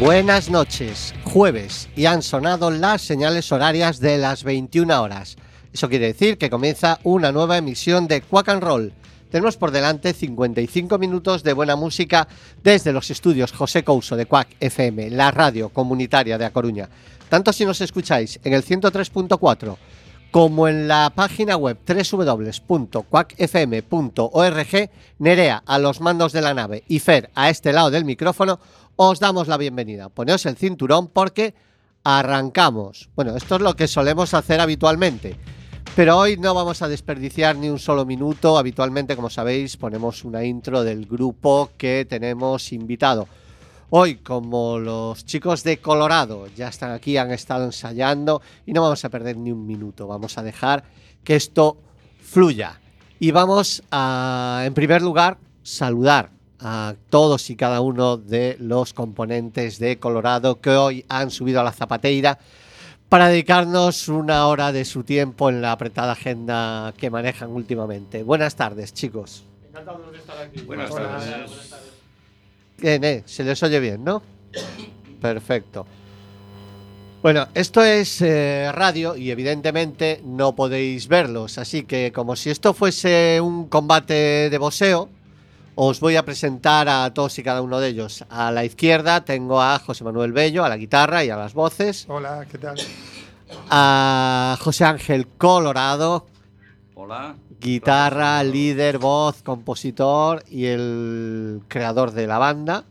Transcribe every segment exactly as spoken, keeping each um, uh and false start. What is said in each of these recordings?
Buenas noches, jueves, y han sonado las señales horarias de las veintiuna horas. Eso quiere decir que comienza una nueva emisión de Quack and Roll. Tenemos por delante cincuenta y cinco minutos de buena música desde los estudios José Couso de Quack F M, la radio comunitaria de A Coruña. Tanto si nos escucháis en el ciento tres punto cuatro como en la página web doble u doble u doble u punto quack f m punto org, Nerea a los mandos de la nave y Fer a este lado del micrófono, os damos la bienvenida. Poneos el cinturón porque arrancamos. Bueno, esto es lo que solemos hacer habitualmente, pero hoy no vamos a desperdiciar ni un solo minuto. Habitualmente, como sabéis, ponemos una intro del grupo que tenemos invitado. Hoy, como los chicos de Colorado ya están aquí, han estado ensayando y no vamos a perder ni un minuto. Vamos a dejar que esto fluya. Y vamos a, en primer lugar, saludar a todos y cada uno de los componentes de Colorado que hoy han subido a la zapateira para dedicarnos una hora de su tiempo en la apretada agenda que manejan últimamente. Buenas tardes, chicos. Encantados de estar aquí. Buenas Hola, tardes. buenas tardes. Bien, eh, se les oye bien, ¿no? Perfecto. Bueno, esto es eh, radio y evidentemente no podéis verlos, así que como si esto fuese un combate de boxeo, os voy a presentar a todos y cada uno de ellos. A la izquierda tengo a José Manuel Bello, a la guitarra y a las voces. Hola, ¿qué tal? A José Ángel Colorado, Hola. guitarra, líder, voz, compositor y el creador de la banda.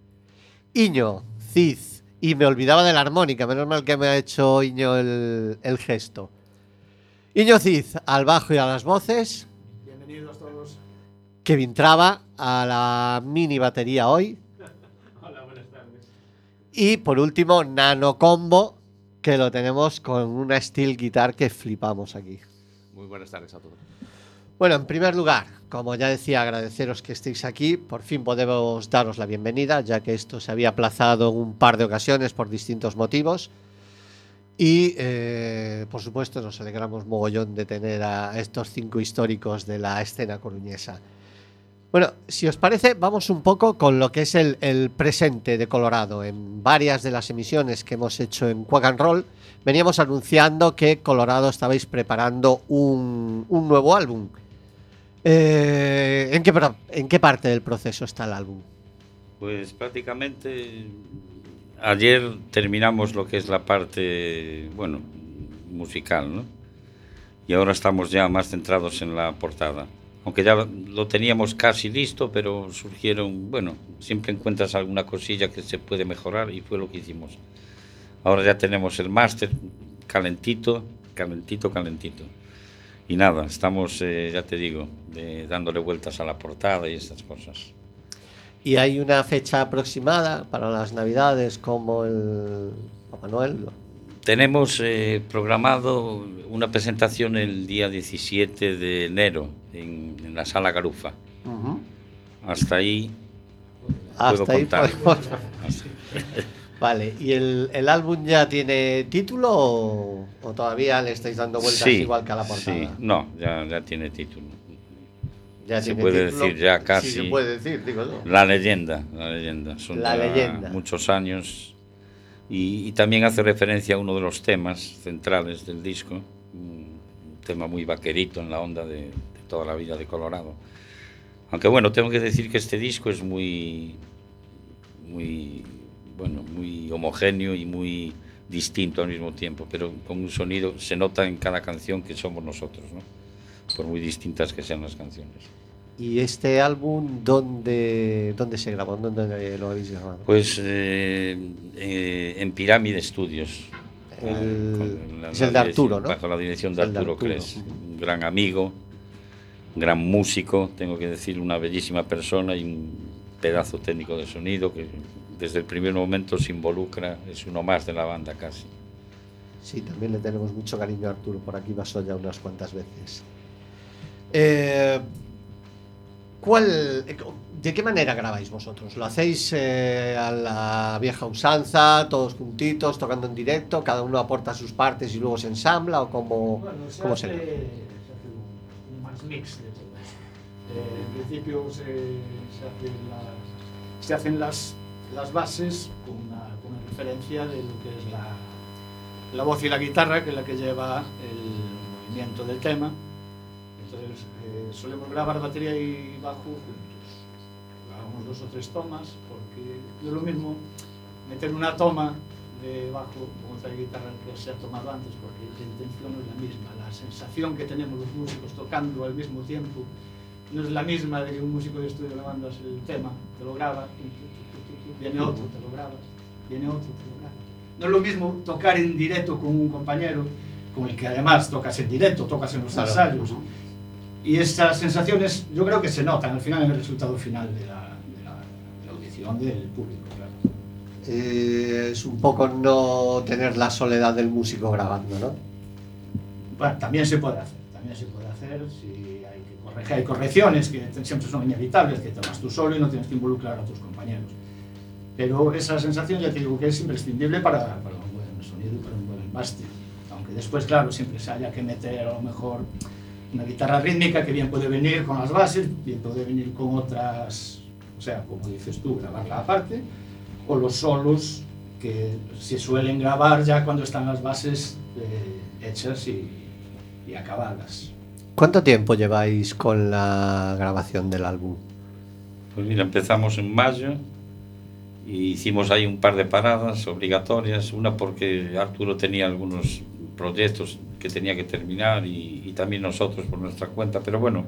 Iño Cid, y me olvidaba de la armónica, menos mal que me ha hecho Iño el, el gesto. Iño Cid al bajo y a las voces. Bienvenidos todos. Kevin Traba a la mini batería hoy. Hola, buenas tardes. Y por último, Nano Combo, que lo tenemos con una steel guitar que flipamos aquí. Muy buenas tardes a todos. Bueno, en primer lugar, como ya decía, agradeceros que estéis aquí. Por fin podemos daros la bienvenida, ya que esto se había aplazado en un par de ocasiones por distintos motivos. Y, eh, por supuesto, nos alegramos mogollón de tener a estos cinco históricos de la escena coruñesa. Bueno, si os parece, vamos un poco con lo que es el, el presente de Colorado. En varias de las emisiones que hemos hecho en Quack and Roll, veníamos anunciando que Colorado estabais preparando un, un nuevo álbum. Eh, ¿en qué, ¿En qué parte del proceso está el álbum? Pues prácticamente ayer terminamos lo que es la parte, bueno, musical, ¿no? Y ahora estamos ya más centrados en la portada. Aunque ya lo teníamos casi listo, pero surgieron, bueno, siempre encuentras alguna cosilla que se puede mejorar y fue lo que hicimos. Ahora ya tenemos el máster calentito, calentito, calentito. Y nada, estamos, eh, ya te digo, eh, dándole vueltas a la portada y estas cosas. ¿Y hay una fecha aproximada para las Navidades como el Papá Noel? Tenemos eh, programado una presentación el día diecisiete de enero en, en la Sala Garufa. Uh-huh. Hasta ahí Hasta puedo ahí contar. podemos... Vale, ¿y el, el álbum ya tiene título o, o todavía le estáis dando vueltas sí, igual que a la portada? Sí, no, ya, ya tiene título. Ya se tiene puede título, decir ya casi. Sí, se puede decir, digo yo. La leyenda, la leyenda. Son La ya leyenda. muchos años. Y, y también hace referencia a uno de los temas centrales del disco, un tema muy vaquerito en la onda de, de toda la vida de Colorado. Aunque bueno, tengo que decir que este disco es muy, muy, bueno, muy homogéneo y muy distinto al mismo tiempo, pero con un sonido, se nota en cada canción que somos nosotros, ¿no? Por muy distintas que sean las canciones. ¿Y este álbum dónde, dónde se grabó? ¿Dónde lo habéis grabado? Pues eh, eh, en Pirámide Studios. El, la, es el de Arturo, ¿no? Bajo la dirección de Arturo Cres, un gran amigo, un gran músico, tengo que decir, una bellísima persona y un pedazo técnico de sonido que desde el primer momento se involucra, es uno más de la banda casi. Sí, también le tenemos mucho cariño a Arturo, por aquí pasó ya unas cuantas veces. Eh, ¿cuál, ¿De qué manera grabáis vosotros? ¿Lo hacéis eh, a la vieja usanza, todos juntitos, tocando en directo, cada uno aporta sus partes y luego se ensambla, o cómo, bueno, se cómo hace, se se hace un, un max mix de todo. Eh, en principio se, se, hace la, se hacen las las bases con una, con una referencia de lo que es la, la voz y la guitarra, que es la que lleva el movimiento del tema. Entonces eh, solemos grabar batería y bajo juntos. Grabamos dos o tres tomas, porque no es lo mismo meter una toma de bajo con otra guitarra que se ha tomado antes, porque la intención no es la misma, la sensación que tenemos los músicos tocando al mismo tiempo no es la misma de que un músico de estudio le mandas el tema, te lo graba, viene otro, te lo grabas, viene otro, te lo grabas. No es lo mismo tocar en directo con un compañero con el que además tocas en directo, tocas en los Claro. ensayos, y esas sensaciones yo creo que se notan al final en el resultado final de la, de la, de la audición del público, claro. Eh, es un poco no tener la soledad del músico grabando, ¿no? Bueno, también se puede hacer, también se puede hacer si hay que corregir, hay correcciones que siempre son inevitables, que te vas tú solo y no tienes que involucrar a tus compañeros. Pero esa sensación ya te digo que es imprescindible para, para un buen sonido y para un buen máster. Aunque después, claro, siempre se haya que meter a lo mejor una guitarra rítmica que bien puede venir con las bases, bien puede venir con otras, o sea, como dices tú, grabarla aparte, o los solos que se suelen grabar ya cuando están las bases eh, hechas y, y acabadas. ¿Cuánto tiempo lleváis con la grabación del álbum? Pues mira, empezamos en mayo y hicimos ahí un par de paradas obligatorias, una porque Arturo tenía algunos proyectos que tenía que terminar y, y también nosotros por nuestra cuenta, pero bueno,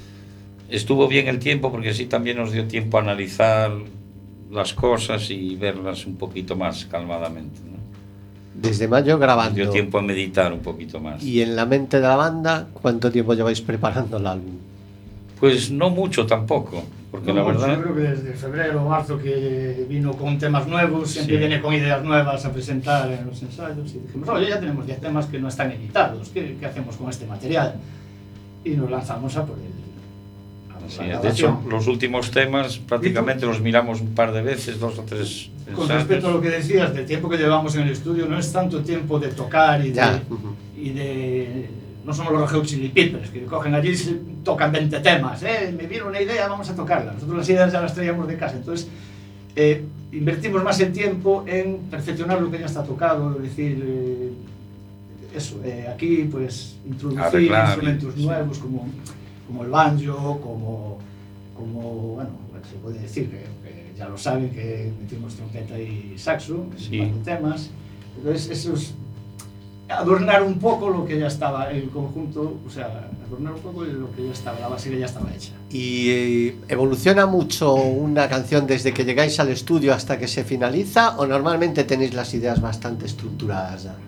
estuvo bien el tiempo porque así también nos dio tiempo a analizar las cosas y verlas un poquito más calmadamente, ¿no? Desde mayo Nos grabando. dio tiempo a meditar un poquito más. ¿Y en la mente de la banda cuánto tiempo lleváis preparando el álbum? Pues no mucho tampoco, porque No, la pues verdad... yo creo que desde febrero o marzo que vino con temas nuevos, siempre Sí. viene con ideas nuevas a presentar en los ensayos y dijimos, oye, ya tenemos diez temas que no están editados, ¿qué, qué hacemos con este material? Y nos lanzamos a por el... a por Sí, la de grabación. hecho, los últimos temas prácticamente los miramos un par de veces, dos o tres Con ensayos. respecto a lo que decías del tiempo que llevamos en el estudio, no es tanto tiempo de tocar y de... Ya. Y de no somos los Red Hot Chili Peppers, que cogen allí y se tocan veinte temas, eh, me viene una idea, vamos a tocarla. Nosotros las ideas ya las traíamos de casa, entonces eh, invertimos más el tiempo en perfeccionar lo que ya está tocado, es decir, eh, eso, eh, aquí pues introducir Arreglar, instrumentos sí. nuevos como, como el banjo, como, como bueno, se puede decir que, que ya lo saben que metimos trompeta y saxo en Sí. un par de temas, entonces eso es adornar un poco lo que ya estaba el conjunto, o sea, adornar un poco lo que ya estaba, la base que ya estaba hecha. ¿Y eh, evoluciona mucho una canción desde que llegáis al estudio hasta que se finaliza o normalmente tenéis las ideas bastante estructuradas ya?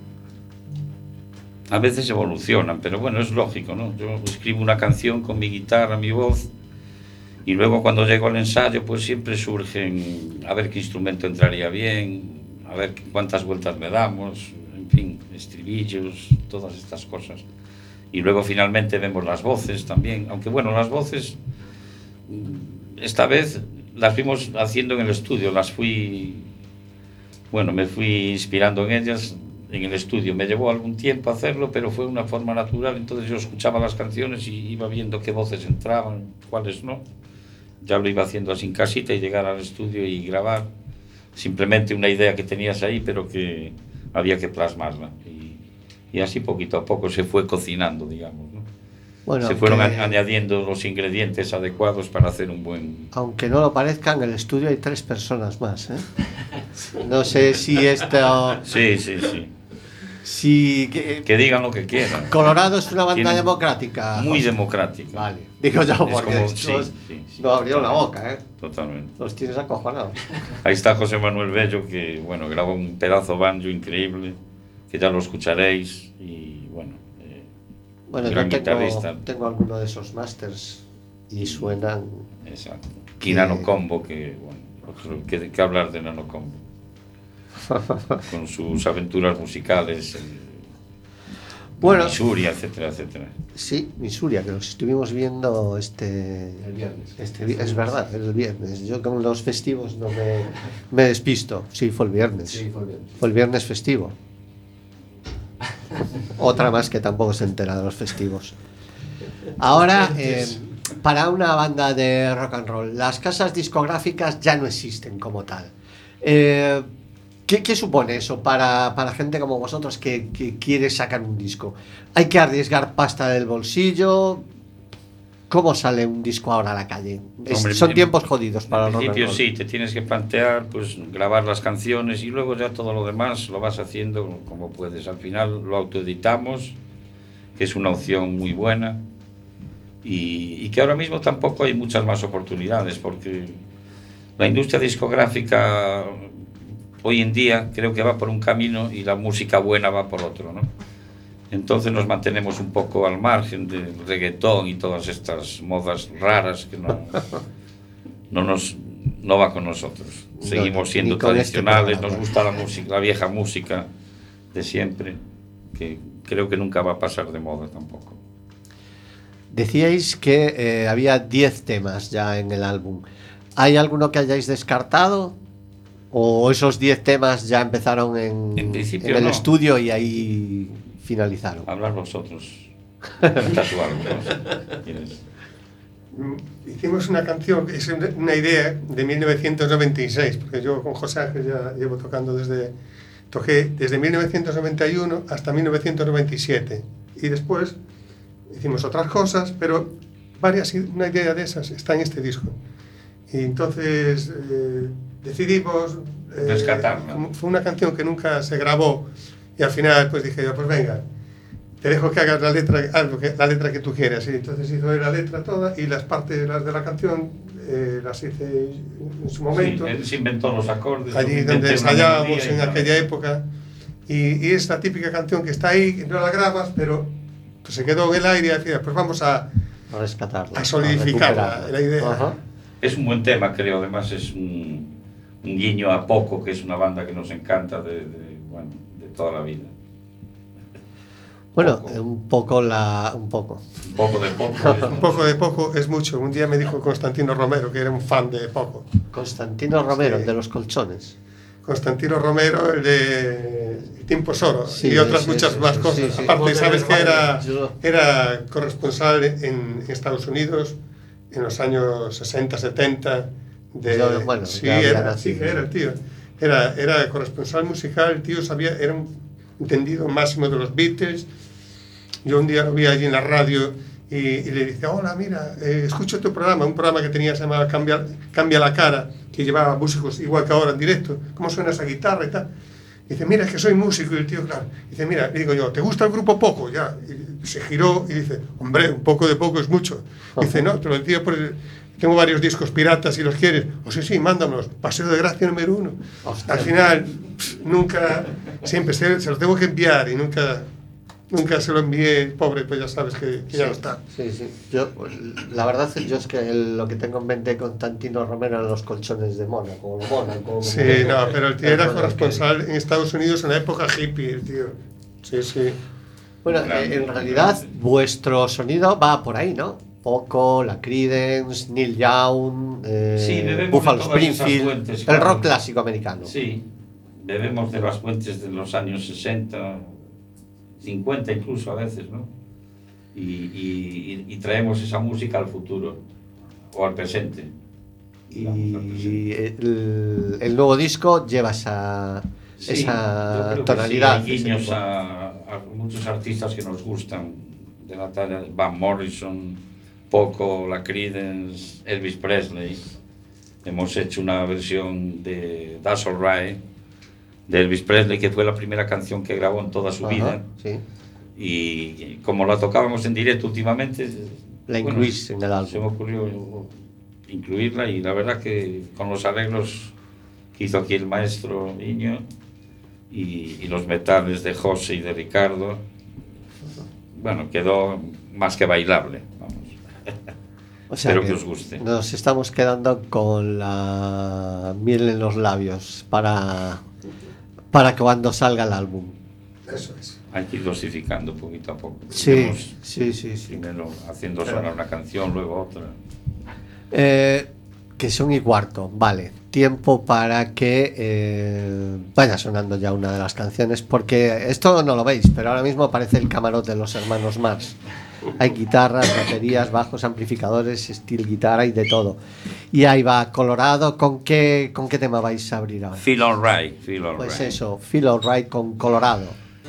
A veces evolucionan, pero bueno, es lógico, ¿no? Yo escribo una canción con mi guitarra, mi voz, y luego cuando llego al ensayo, pues siempre surgen a ver qué instrumento entraría bien, a ver cuántas vueltas le damos, en fin, estribillos, todas estas cosas. Y luego finalmente vemos las voces también, aunque bueno, las voces esta vez las fuimos haciendo en el estudio, las fui, bueno, me fui inspirando en ellas en el estudio. Me llevó algún tiempo hacerlo, pero fue una forma natural, entonces yo escuchaba las canciones y iba viendo qué voces entraban, cuáles no. Ya lo iba haciendo así en casita y llegar al estudio y grabar. Simplemente una idea que tenías ahí, pero que había que plasmarla. Y, y así poquito a poco se fue cocinando, digamos, ¿no? Bueno, se fueron aunque, a- añadiendo los ingredientes adecuados para hacer un buen... aunque no lo parezca, en el estudio hay tres personas más, ¿eh? No sé si esto... Sí, sí, sí. Si que- Que digan lo que quieran. Colorado es una banda Tienen- democrática. Muy José. democrática. Vale, digo yo Es porque como- estos sí, sí, sí, no abrieron la totalmente. boca, ¿eh? Totalmente. Los tienes acojonados. Ahí está José Manuel Bello, que bueno, grabó un pedazo banjo increíble, que ya lo escucharéis. Y bueno, eh, Bueno, gran yo tengo, guitarrista. tengo alguno de esos masters y suenan... Exacto. Y Nano Combo, que bueno, otro- que, que hablar de Nano Combo. Con sus aventuras musicales, eh, Bueno, Misuria, etcétera, etcétera. sí, Misuria, que los estuvimos viendo este... El viernes. Este, vi- es verdad, el viernes. Yo con los festivos no me, me despisto. Sí, fue el viernes. Sí, fue el viernes. Fue el viernes festivo. Otra más que tampoco se entera de los festivos. Ahora, eh, para una banda de rock and roll, las casas discográficas ya no existen como tal. Eh, ¿qué, ¿Qué supone eso para, para gente como vosotros que, que quiere sacar un disco? ¿Hay que arriesgar pasta del bolsillo? ¿Cómo sale un disco ahora a la calle? Es- Hombre, son en- tiempos jodidos para Al el rock and principio roll. sí, te tienes que plantear, pues grabar las canciones y luego ya todo lo demás lo vas haciendo como puedes. Al final lo autoeditamos, que es una opción muy buena y, y que ahora mismo tampoco hay muchas más oportunidades porque la industria discográfica hoy en día creo que va por un camino y la música buena va por otro, ¿no? Entonces nos mantenemos un poco al margen del reggaetón y todas estas modas raras que no, no nos no va con nosotros. Seguimos siendo ni con este tradicionales, programa. nos gusta la música, la vieja música de siempre, que creo que nunca va a pasar de moda tampoco. Decíais que eh, había diez temas ya en el álbum. ¿Hay alguno que hayáis descartado? ¿O esos diez temas ya empezaron en, En principio en el no. estudio y ahí finalizaron? Hablar vosotros. Cuenta tu algo, ¿no? ¿Quieres? Hicimos una canción, es una una idea de mil novecientos noventa y seis, porque yo con José Ángel ya llevo tocando desde, toqué desde mil novecientos noventa y uno hasta mil novecientos noventa y siete. Y después hicimos otras cosas, pero varias, una idea de esas está en este disco. Y entonces eh, decidimos... eh, Rescatarla. como fue una canción que nunca se grabó y al final pues dije yo, pues venga, te dejo que hagas la letra, algo que, la letra que tú quieras. Y entonces hizo la letra toda y las partes las de la canción eh, las hice en su momento. Sí, él se inventó los acordes. Allí yo donde inventé una ensayábamos melodía y en nada. aquella época. Y, y es la típica canción que está ahí, que no la grabas, pero pues se quedó en el aire y decía, pues vamos a, A rescatarla. a solidificarla, recuperarla. la idea. Ajá. Es un buen tema, creo. Además es un, un guiño a Poco, que es una banda que nos encanta de, de, bueno, de toda la vida. Bueno, Poco. eh, un poco la... un poco. Un poco de Poco. es- Un poco de Poco es mucho. Un día me dijo Constantino Romero, que era un fan de Poco. Constantino Romero, Sí. el de los colchones. Constantino Romero, el de Tiempo Soro, Sí, y otras sí, muchas sí, más sí, cosas. sí, sí. Aparte, Joder, sabes que era, yo- era corresponsal en Estados Unidos en los años sesenta, setenta. De, Yo, bueno, sí, ya había era, nacido. sí, que era el tío. Era, era corresponsal musical, el tío sabía, era un entendido máximo de los Beatles. Yo un día lo vi allí en la radio y, y le dice, hola, mira, eh, escucho tu programa, un programa que tenía se llamaba Cambia, Cambia la Cara, que llevaba músicos igual que ahora en directo, ¿cómo suena esa guitarra y tal? Dice, mira, es que soy músico. Y el tío, claro, dice, mira, le digo yo, ¿te gusta el grupo Poco? Ya, y se giró y dice, hombre, un poco de Poco es mucho. Dice, no, te lo decía por el- tengo varios discos piratas si los quieres. O sí, sí, mándamelos. Paseo de Gracia número uno. Hostia. Al final, pff, nunca, siempre se, se los tengo que enviar y nunca, nunca se lo envié, pobre, pues ya sabes que, que ya no está. Sí, sí. Yo, pues, la verdad es yo es que el- lo que tengo en mente con Constantino Romero eran los colchones de Mónaco. Mónaco Sí, no, pero el tío era corresponsal en Estados Unidos en la época hippie, el tío. Sí, sí. Bueno, Grande, eh, en realidad grande. vuestro sonido va por ahí, ¿no? Poco, la Creedence, Neil Young, eh, Sí, bebemos Buffalo de todas esas Springfield, fuentes, el claro. rock clásico americano. Sí, bebemos de las fuentes de los años sesenta, cincuenta incluso a veces, ¿no? Y, y- y traemos esa música al futuro o al presente. digamos, al presente. Y el, el nuevo disco lleva esa, Sí, esa yo creo que tonalidad. sí, hay ese guiños tipo. a, a muchos artistas que nos gustan, de la talla de Van Morrison, Poco, la Creedence, Elvis Presley. Hemos hecho una versión de That's Alright de Elvis Presley, que fue la primera canción que grabó en toda su Ajá, vida. sí. Y como la tocábamos en directo últimamente, La bueno, incluís en el álbum. se me ocurrió incluirla y la verdad que con los arreglos que hizo aquí el maestro Niño y, y los metales de José y de Ricardo, bueno, quedó más que bailable, vamos. O sea Espero que que os guste. Nos estamos quedando con la miel en los labios para, para cuando salga el álbum. Eso es. Hay que ir dosificando poquito a poco. Sí, Iremos sí, sí, sí. Primero haciendo sonar una canción, luego otra. Eh, que son y cuarto, vale. Tiempo para que eh, vaya sonando ya una de las canciones, porque esto no lo veis, pero ahora mismo aparece el camarote de los hermanos Mars. Hay guitarras, baterías, bajos, amplificadores, steel guitarra y de todo. Y ahí va, Colorado, ¿con qué, con qué tema vais a abrir ahora? Feel Alright, Feel Alright. Pues eso, Feel Alright con Colorado.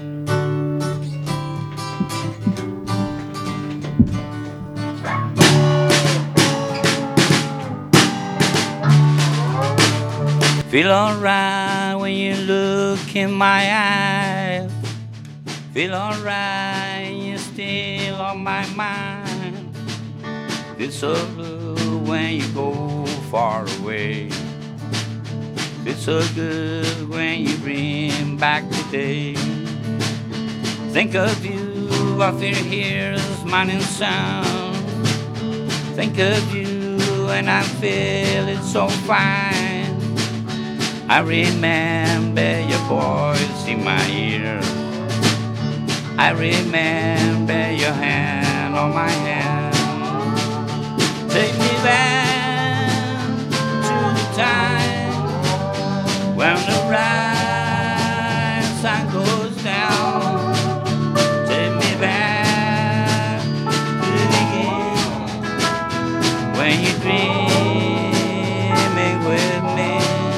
Feel alright when you look in my eyes. Feel alright, you're still on my mind. Feel so good when you go far away. Feel so good when you bring back the day. Think of you, I feel here this morning sound. Think of you and I feel it so fine. I remember your voice in my ear. I remember your hand on my hand. Take me back to the time when the rising sun goes down. Take me back to the beginning when you're dreaming with me.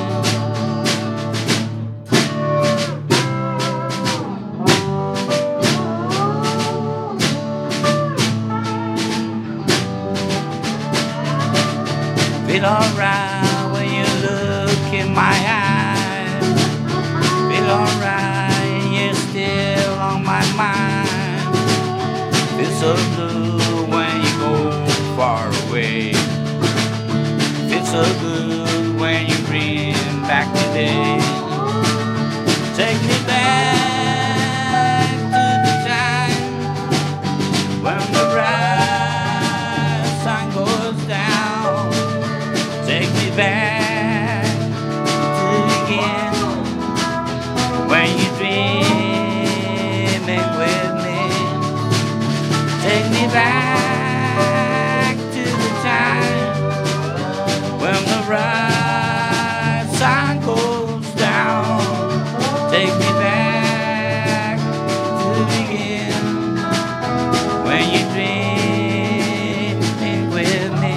Feel alright when you look in my eyes. Feel alright, you're still on my mind. Feel so good when you go far away. Feel so good when you bring back the day. Take me back to the time when the bright sun goes down. Take me back to begin when you're dreaming with me. Take me back to the time when the bright sun goes down. Take me back to begin when you're dreaming with me.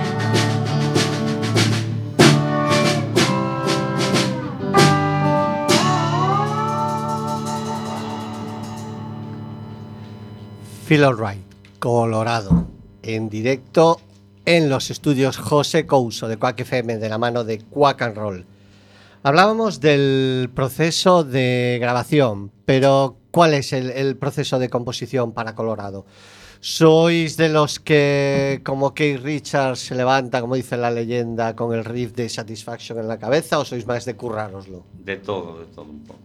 Feel Alright, Colorado, en directo en los estudios José Couso de Quack F M de la mano de Quack and Roll. Hablábamos del proceso de grabación, pero ¿cuál es el, el proceso de composición para Colorado? ¿Sois de los que, como Keith Richards, se levanta, como dice la leyenda, con el riff de Satisfaction en la cabeza, o sois más de currároslo? De todo, de todo un poco.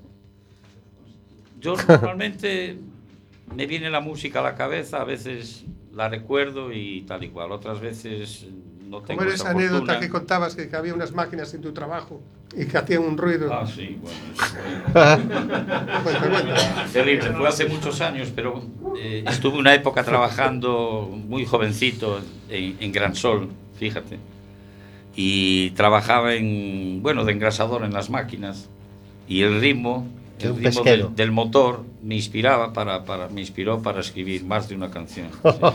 Yo normalmente me viene la música a la cabeza, a veces la recuerdo y tal y cual, otras veces no tengo ¿Cómo era esa esa anécdota fortuna. que contabas que, que había unas máquinas en tu trabajo y que hacían un ruido? Ah, sí, bueno, eso Cuenta, cuenta. fue terrible, fue hace muchos años, pero eh, estuve una época trabajando muy jovencito en, en Gran Sol, fíjate, y trabajaba en, bueno, de engrasador en las máquinas, y el ritmo, el ritmo del, del motor me inspiraba para, para, me inspiró para escribir más de una canción. Sí, sí.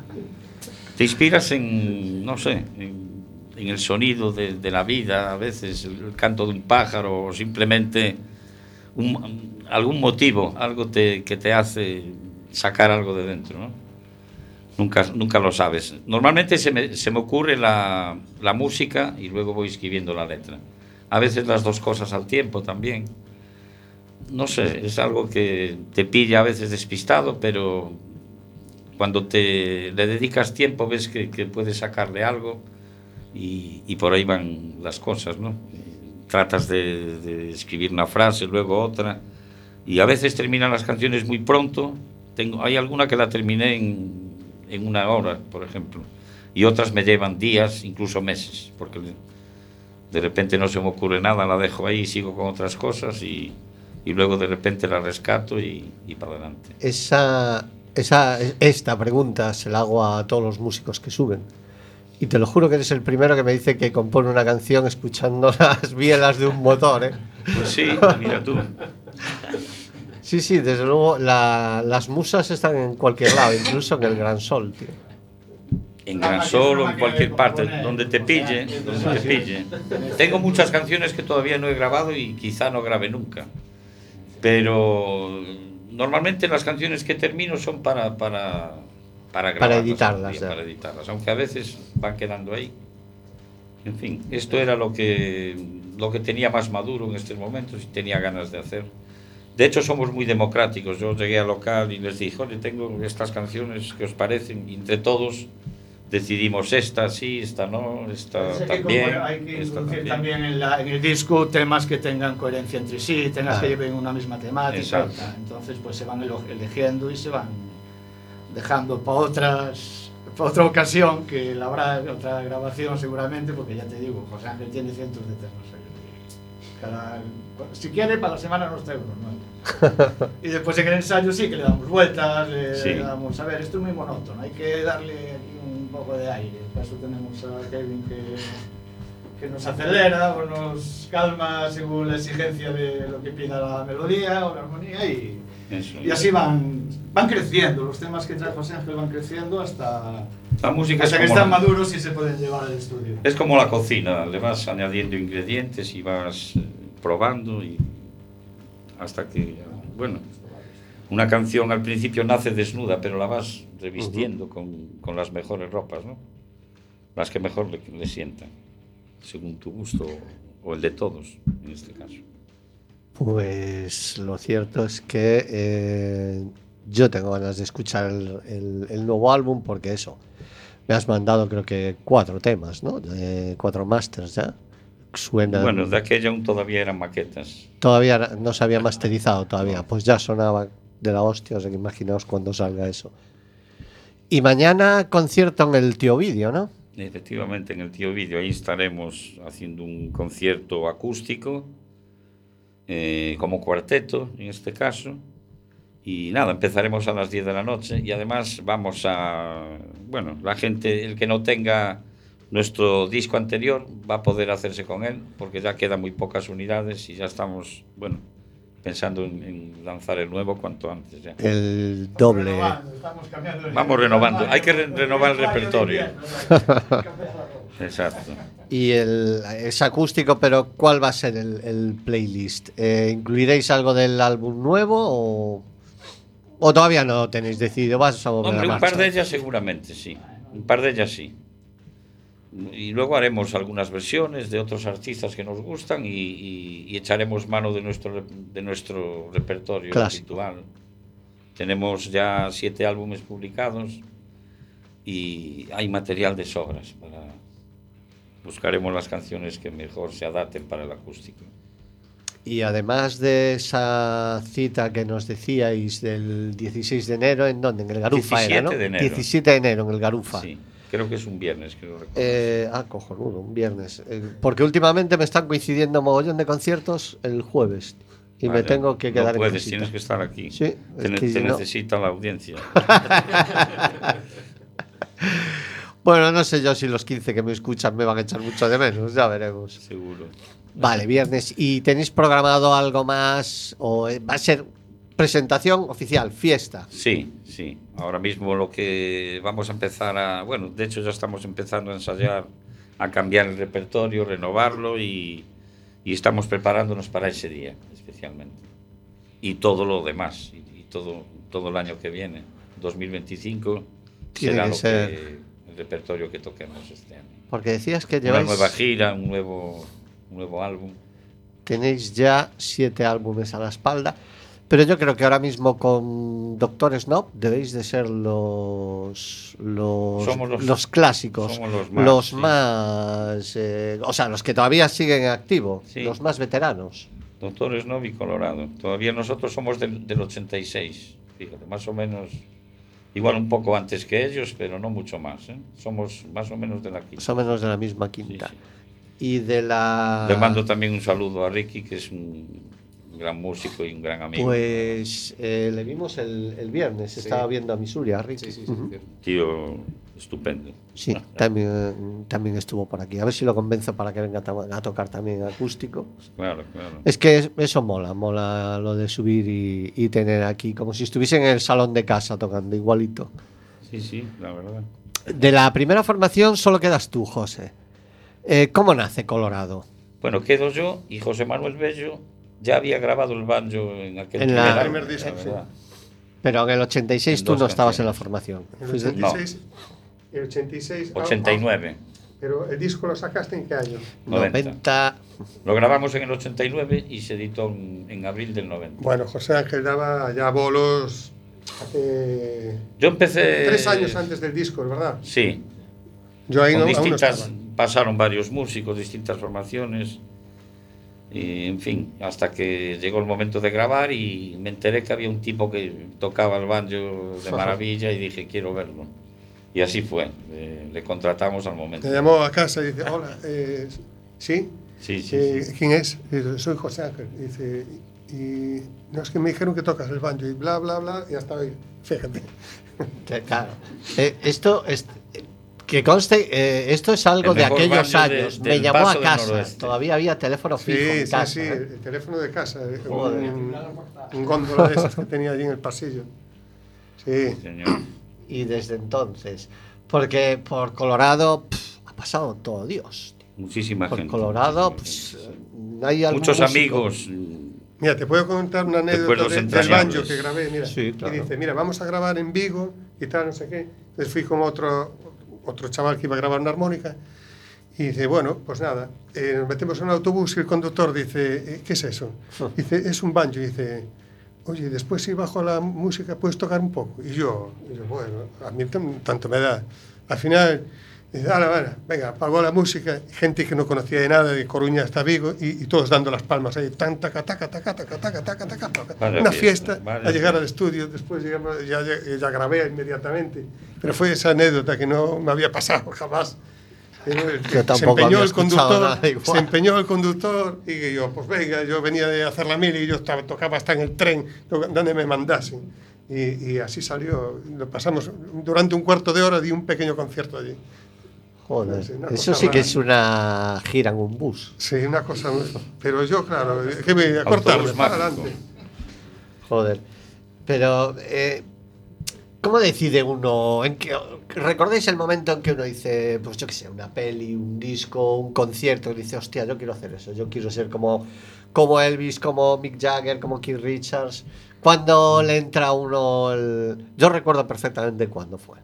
Te inspiras en, no sé, en, en el sonido de, de la vida, a veces el, el canto de un pájaro, o simplemente un, algún motivo, algo te, que te hace sacar algo de dentro, ¿no? Nunca, nunca lo sabes. Normalmente se me, se me ocurre la, la música y luego voy escribiendo la letra. A veces las dos cosas al tiempo también. No sé, es algo que te pilla a veces despistado, pero cuando te le dedicas tiempo ves que, que puedes sacarle algo y, y por ahí van las cosas, ¿no? Tratas de, de escribir una frase, luego otra, y a veces terminan las canciones muy pronto. Tengo, hay alguna que la terminé en, en una hora, por ejemplo, y otras me llevan días, incluso meses, porque de repente no se me ocurre nada, la dejo ahí y sigo con otras cosas y... y luego de repente la rescato y, y para adelante. Esa, esa, esta pregunta se la hago a todos los músicos que suben. Y te lo juro que eres el primero que me dice que compone una canción escuchando las bielas de un motor, ¿eh? Pues sí, mira tú. Sí, sí, desde luego la- las musas están en cualquier lado, incluso en el Gran Sol, tío. En La Gran máquina- Sol o la en máquina cualquier de parte, componer, donde te o sea, pille, que- donde te sí. pille. Tengo muchas canciones que todavía no he grabado y quizá no grabe nunca. Pero normalmente las canciones que termino son para, para, para grabarlas, editarlas, algún día, ya. para editarlas, aunque a veces van quedando ahí. En fin, esto era lo que, lo que tenía más maduro en estos momentos y tenía ganas de hacer. De hecho, somos muy democráticos. Yo llegué al local y les dije, oye, tengo estas canciones que os parecen, y entre todos decidimos esta sí, esta no, esta Pues hay que también, componer- hay que esta introducir también. también en, la- en el disco temas que tengan coherencia entre sí, temas Claro. que lleven una misma temática. Exacto. y tal. Entonces, pues se van elo- eligiendo y se van dejando para otras, para otra ocasión, que la habrá otra grabación seguramente, porque ya te digo, José Ángel tiene cientos de temas. Cada, si quiere, para la semana nos trae uno, ¿no? Y después en el ensayo sí que le damos vueltas, le, Sí. le damos, a ver, esto es muy monótono, hay que darle aquí un poco de aire. Para eso tenemos a Kevin que, que nos acelera o nos calma según la exigencia de lo que pida la melodía o la armonía y, Eso. y así van, van creciendo, los temas que trae José Ángel van creciendo hasta, La música es hasta que como están la- maduros y se pueden llevar al estudio. Es como la cocina, le vas añadiendo ingredientes y vas eh, probando y hasta que, bueno, una canción al principio nace desnuda, pero la vas revistiendo con, con las mejores ropas, ¿no? Las que mejor le, le sientan, según tu gusto o, o el de todos, en este caso. Pues lo cierto es que eh, yo tengo ganas de escuchar el, el- el nuevo álbum porque eso, me has mandado creo que cuatro temas, ¿no? De cuatro masters ya. Suena. Bueno, de aquella aún todavía eran maquetas. Todavía no se había masterizado todavía, pues ya sonaba de la hostia, o sea que imaginaos cuando salga eso. Y mañana concierto en el Tío Vídeo, ¿no? Efectivamente, en el Tío Vídeo ahí estaremos haciendo un concierto acústico, eh, como cuarteto en este caso, y nada, empezaremos a las diez de la noche y además vamos a, bueno, la gente, el que no tenga nuestro disco anterior va a poder hacerse con él, porque ya quedan muy pocas unidades y ya estamos, bueno, pensando en, en lanzar el nuevo cuanto antes ya. El doble. Renovando, estamos cambiando el- Vamos renovando, hay que re- el renovar el vestuario de repertorio. invierno, ¿no? Exacto. Y el, es acústico, pero ¿cuál va a ser el, el playlist? Eh, ¿Incluiréis algo del álbum nuevo o, o todavía no tenéis decidido? ¿Vas a volver Hombre, a un par marcha? de ellas seguramente sí. Un par de ellas sí. Y luego haremos algunas versiones de otros artistas que nos gustan y, y- y echaremos mano de nuestro, re- de nuestro repertorio Clásico. habitual. Tenemos ya siete álbumes publicados y hay material de sobras. Para... Buscaremos las canciones que mejor se adapten para el acústico. Y además de esa cita que nos decíais del dieciséis de enero, ¿en dónde? En el Garufa era, ¿no? diecisiete de enero. diecisiete de enero en el Garufa. Sí, creo que es un viernes, creo recordar. Eh, ah, cojonudo, un viernes. Eh, porque últimamente me están coincidiendo mogollón de conciertos el jueves. Y me Vaya, tengo que quedar no puedes, en casita. tienes que estar aquí. Sí, te es ne- que te si no- necesita la audiencia. Bueno, no sé yo si los quince que me escuchan me van a echar mucho de menos, ya veremos. Seguro. Vale, viernes. ¿Y tenéis programado algo más? ¿O eh, va a ser presentación oficial, fiesta? Sí, sí. Ahora mismo lo que vamos a empezar a... Bueno, de hecho ya estamos empezando a ensayar, a cambiar el repertorio, renovarlo y, y estamos preparándonos para ese día, especialmente. Y todo lo demás, y, y todo, todo el año que viene, dos mil veinticinco, Tiene será que lo ser. que, el repertorio que toquemos este año. Porque decías que Una lleváis, nueva gira, un nuevo, un nuevo álbum. tenéis ya siete álbumes a la espalda. Pero yo creo que ahora mismo con Doctor Snob debéis de ser los los, Somos los- los clásicos, somos los más, los sí. más, eh, o sea, los que todavía siguen en activo, Sí. los más veteranos. Doctor Snob y Colorado. Todavía nosotros somos del, del ochenta y seis, fíjate, más o menos, igual un poco antes que ellos, pero no mucho más, ¿eh? Somos más o menos de la quinta. Más o menos de la misma Sí, quinta. sí. Y de la... Le mando también un saludo a Ricky, que es un, un gran músico y un gran amigo. Pues eh, le vimos el, el viernes, Sí. estaba viendo a Missouri, a Ricky. Sí, sí, sí, Ujú. cierto. Tío estupendo. Sí, también, también estuvo por aquí. A ver si lo convenzo para que venga a, to- a tocar también acústico. Claro, claro. Es que es- eso mola, mola lo de subir y, y tener aquí, como si estuviese en el salón de casa tocando, igualito. Sí, sí, la verdad. De la primera formación solo quedas tú, José. Eh, ¿Cómo nace Colorado? Bueno, quedo yo y José Manuel Bello ya había grabado el banjo en aquel En primer, la- álbum, primer disco, la sí. verdad. Pero en el ochenta y seis En tú dos no estabas en la canciones. formación. En el Fuiste- ochenta y seis, el ochenta y seis, ah, ochenta y ah, nueve, pero el disco lo sacaste en qué año? noventa. noventa. Lo grabamos en el ochenta y nueve y se editó en, en abril del noventa. Bueno, José Ángel daba ya bolos hace Yo empecé... tres años antes del disco, ¿verdad? Sí, Yo ahí con no, aún no distintas, estaba. pasaron varios músicos, distintas formaciones, y en fin, hasta que llegó el momento de grabar y me enteré que había un tipo que tocaba el banjo de maravilla y dije, quiero verlo. Y así fue, le, le contratamos al momento. Me llamó a casa y dice, hola, eh, ¿sí? Sí, sí, Eh, sí. ¿Quién es? Y dice, soy José Ángel. Y dice, y no, es que me dijeron que tocas el banjo y bla, bla, bla, y hasta hoy, fíjate. Eh, Claro. Eh, esto es. Que conste, eh, esto es algo El de mejor aquellos banjo de- años. Me del llamó a Paso del casa. Noroeste. Todavía había teléfono fijo Sí, en sí, casa. sí, ¿eh? el teléfono de casa, eh, Joder. un, un góndola de esas que tenía allí en el pasillo. Sí, Sí, señor. Y desde entonces. Porque por Colorado pff, ha pasado todo Dios. Muchísima Por gente. Colorado, muchísima pues, gente. hay algún Muchos músico- amigos. mira, te puedo contar una Después anécdota los de- del entrañables. banjo que grabé, mira. Sí, claro. Y dice, mira, vamos a grabar en Vigo y tal, no sé qué. Entonces fui con otro, otro chaval que iba a grabar una armónica y dice, bueno, pues nada, eh, nos metemos en un autobús y el conductor dice, eh, ¿qué es eso? Dice, es un banjo. Y dice, oye, después si bajo la música puedes tocar un poco. Y yo, y yo bueno, a mí tam- tanto me da. Al final, dice, ala, vale, venga, apagó la música, gente que no conocía de nada, de Coruña hasta Vigo, y, y todos dando las palmas ahí, tan, taca, taca, taca, taca, taca, taca, taca, taca. Vaya Una fiesta, fiesta, vaya a llegar fiesta. al estudio, después llegamos, ya, ya, ya grabé inmediatamente, pero fue esa anécdota que no me había pasado jamás. Pero el- Yo se tampoco empeñó había el escuchado conductor, nada igual. se empeñó el conductor y yo, pues venga, yo venía de hacer la mili y yo estaba, tocaba hasta en el tren lo- donde me mandasen. Y, y así salió, lo pasamos durante un cuarto de hora, di un pequeño concierto allí. Joder, Sí, una eso cosa sí que rara. es una gira en un bus. Sí, una cosa, muy- pero yo, claro, que me a cortarme, Autobús para mágico. adelante. Joder. Pero, eh, ¿cómo decide uno? ¿En qué, ¿Recordáis el momento en que uno dice, pues yo qué sé, una peli, un disco, un concierto? Y dice, hostia, yo quiero hacer eso. Yo quiero ser como, como Elvis, como Mick Jagger, como Keith Richards. Cuando le entra a uno el... Yo recuerdo perfectamente cuándo fue.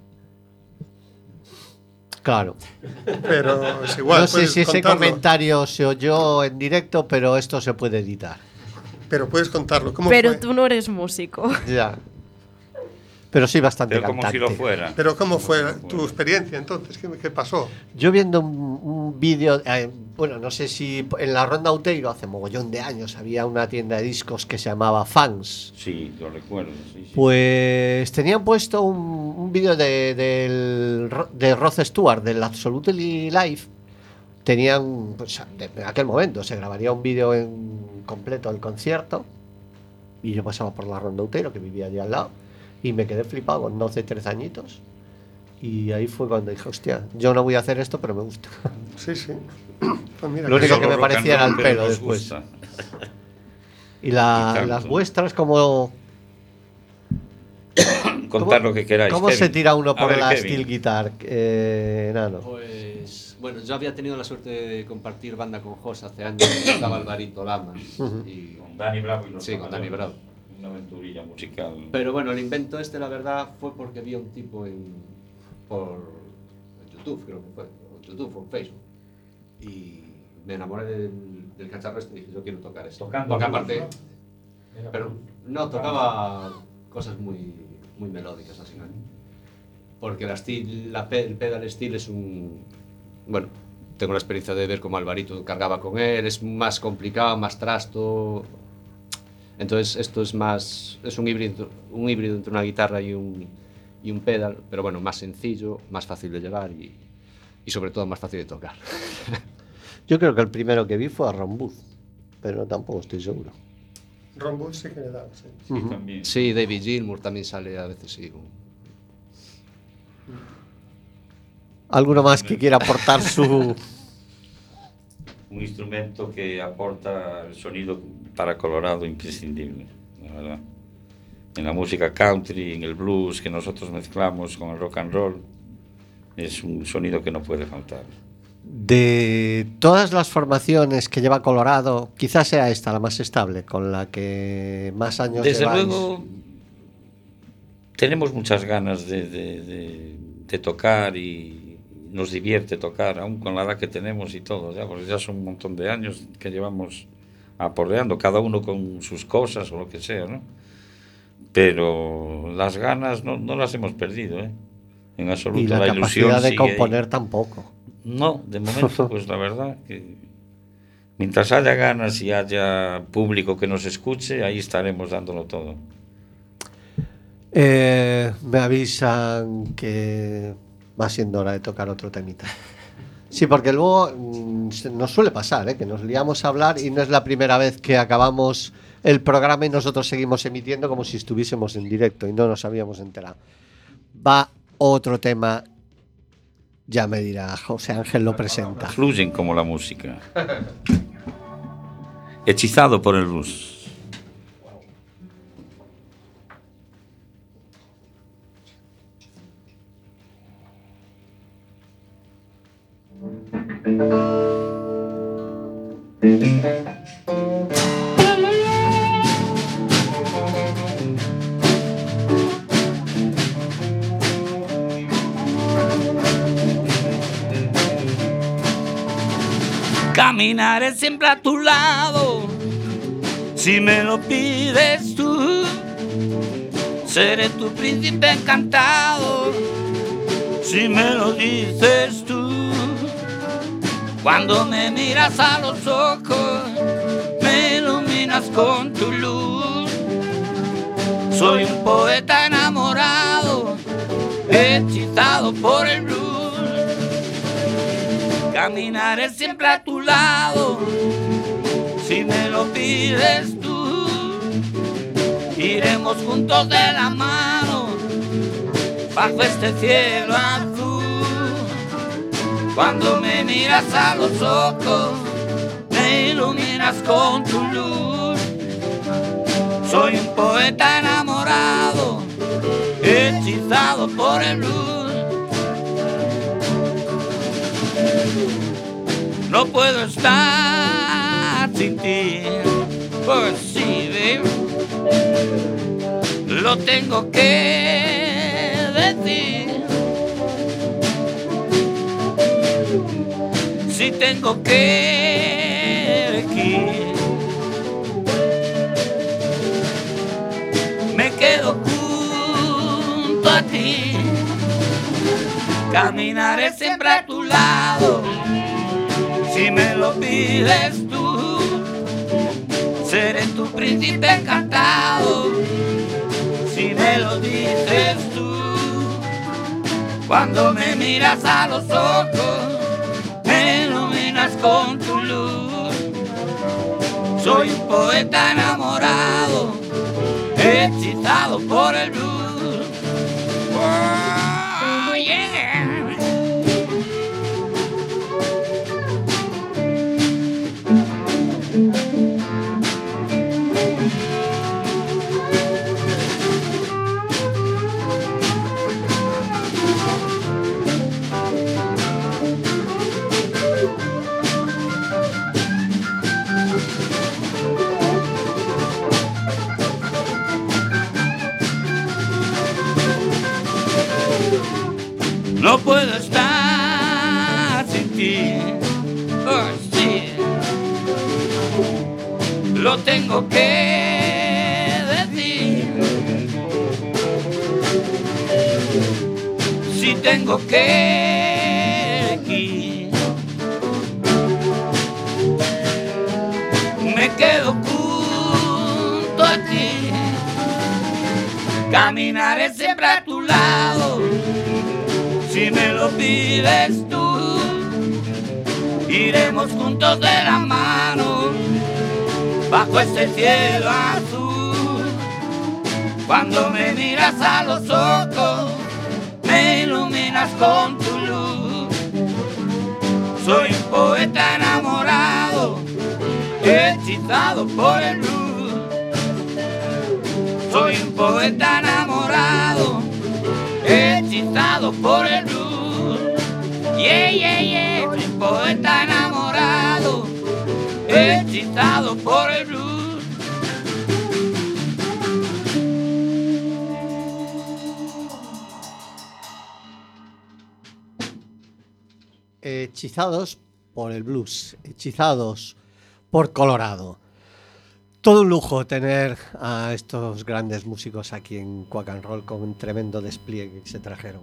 Claro. Pero es igual, No sé puedes si ese contarlo, comentario se oyó en directo, pero esto se puede editar. pero puedes contarlo. ¿Cómo Pero fue? tú no eres músico. Ya. Pero sí bastante Pero como si cantante. lo fuera. Pero ¿cómo fue Como si lo tu fuera. experiencia entonces? ¿Qué, qué pasó? Yo viendo un, un vídeo, eh, bueno, no sé si en la Ronda Outeiro hace mogollón de años había una tienda de discos que se llamaba Fans. Sí, lo recuerdo. Sí, sí. Pues tenían puesto un, un vídeo de, del Ro- de Rod Stewart, del Absolutely Live. Tenían, pues, de- en aquel momento se grabaría un vídeo en completo del concierto. Y yo pasaba por la Ronda Outeiro, que vivía allí al lado. Y me quedé flipado con doce, trece añitos. Y ahí fue cuando dije, hostia, yo no voy a hacer esto, pero me gusta. Sí, sí. Pues mira, Lo único Solo que me rock and parecía era roll, el pero pelo nos después. gusta. Y, la- Y tanto. las vuestras, como Contar lo que queráis. ¿Cómo Kevin. se tira uno A por ver, la Kevin. steel guitar, eh, Nano? Pues bueno, yo había tenido la suerte de compartir banda con Jos hace años, estaba Alvarito Lama Ujú. y Con Dani Bravo y los Sí, con Dani Amadores. Bravo. Una aventurilla musical. Pero bueno, el invento este, la verdad, fue porque vi a un tipo en, por en YouTube, creo que fue, o en YouTube o en Facebook. Y me enamoré del, del cacharro este y dije, yo quiero tocar esto. Tocando Porque blues, aparte, ¿no? Era pero blues. no, tocaba cosas muy, muy melódicas así, ¿no? Porque la steel, la pe- el pedal steel es un... Bueno, tengo la experiencia de ver cómo Alvarito cargaba con él, es más complicado, más trasto. Entonces esto es más, es un híbrido, un híbrido entre una guitarra y un, y un pedal, pero bueno, más sencillo, más fácil de llevar y, y sobre todo más fácil de tocar. Yo creo que el primero que vi fue a Ron Booth, pero tampoco estoy seguro. Ron Wood sí que le daba, sí. Sí, Ujú. también. Sí, David Gilmour también sale a veces, sí. con- ¿Alguno más que quiera aportar su... Un instrumento que aporta el sonido para Colorado imprescindible, la verdad. En la música country, en el blues que nosotros mezclamos con el rock and roll, es un sonido que no puede faltar. De todas las formaciones que lleva Colorado, quizás sea esta la más estable, con la que más años Desde lleváis? luego, tenemos muchas ganas de, de, de, de tocar y nos divierte tocar, aún con la edad que tenemos y todo, ya, porque ya son un montón de años que llevamos aporreando, cada uno con sus cosas o lo que sea, ¿no? Pero las ganas no, no las hemos perdido, ¿eh? En absoluto. Y la, la ilusión capacidad de sigue ahí. componer tampoco. No, de momento, pues la verdad que mientras haya ganas y haya público que nos escuche, ahí estaremos dándolo todo. Eh, me avisan que va siendo hora de tocar otro temita. Sí, porque luego mm, se- nos suele pasar, ¿eh? Que nos liamos a hablar y no es la primera vez que acabamos el programa y nosotros seguimos emitiendo como si estuviésemos en directo y no nos habíamos enterado. Va otro tema, ya me dirá, José Ángel lo presenta. Fluyen como la música. Hechizado por el blues. Caminaré siempre a tu lado, si me lo pides tú. Seré tu príncipe encantado, si me lo dices tú. Cuando me miras a los ojos, me iluminas con tu luz. Soy un poeta enamorado, hechizado por el blues. Caminaré siempre a tu lado, si me lo pides tú. Iremos juntos de la mano, bajo este cielo azul. Cuando me miras a los ojos, me iluminas con tu luz. Soy un poeta enamorado, hechizado por el blues. No puedo estar sin ti, pues sí, baby. Lo tengo que decir. Si tengo que elegir, me quedo junto a ti. Caminaré siempre a tu lado, si me lo pides tú. Seré tu príncipe encantado, si me lo dices tú. Cuando me miras a los ojos, me iluminas con tu luz. Soy un poeta enamorado, hechizado por el blues. Oh, yeah. No puedo estar sin ti, oh sí, lo tengo que decir. Si tengo que elegir, me quedo junto a ti. Caminaré siempre a tu lado, si me lo pides tú. Iremos juntos de la mano, bajo este cielo azul. Cuando me miras a los ojos, me iluminas con tu luz. Soy un poeta enamorado, hechizado por el blues. Soy un poeta enamorado, hechizado por el blues. Yeah, yeah, yeah. Soy un poeta enamorado, hechizado por el blues. Hechizados por el blues, hechizados por Colorado. Todo un lujo tener a estos grandes músicos aquí en Quack and Roll con un tremendo despliegue que se trajeron.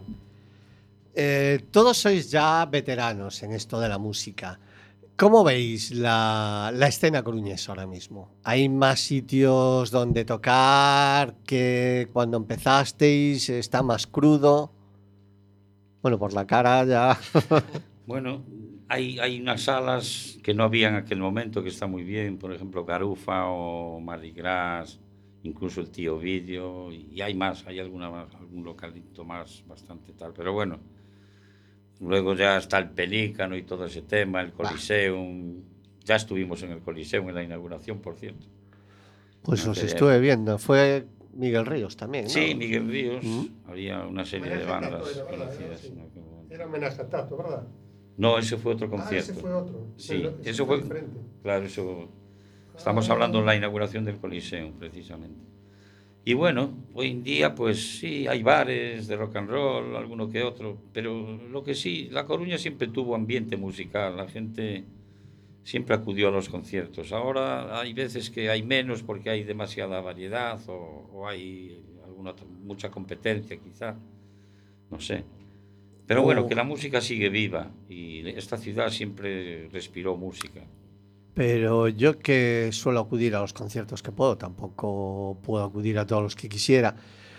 Eh, todos sois ya veteranos en esto de la música. ¿Cómo veis la, la escena coruñesa ahora mismo? ¿Hay más sitios donde tocar que cuando empezasteis? ¿Está más crudo? Bueno, por la cara ya... Bueno, hay, hay unas salas que no había en aquel momento que está muy bien, por ejemplo Garufa o Mardi Gras, incluso el Tío Ovidio, y hay más, hay alguna más, algún localito más bastante tal, pero bueno, luego ya está el Pelícano y todo ese tema, el Coliseum, ya estuvimos en el Coliseum en la inauguración, por cierto. Pues os estuve viendo, fue Miguel Ríos también, ¿no? Sí, Miguel Ríos, ¿Mm? Había una serie Homenaje de bandas a Tato era, ¿verdad? conocidas. Sí. en aquel momento. Era homenaje a Tato, ¿verdad? No, ese fue otro Ah, concierto. ese fue otro. Sí, Pero ese eso fue, diferente. claro, eso, estamos Ah. hablando de la inauguración del Coliseum, precisamente. Y bueno, hoy en día, pues sí, hay bares de rock and roll, alguno que otro, pero lo que sí, La Coruña siempre tuvo ambiente musical, la gente siempre acudió a los conciertos. Ahora hay veces que hay menos porque hay demasiada variedad o, o hay alguna otra- mucha competencia quizá, no sé. Pero bueno, Oh. que la música sigue viva y esta ciudad siempre respiró música. Pero yo que suelo acudir a los conciertos que puedo, tampoco puedo acudir a todos los que quisiera.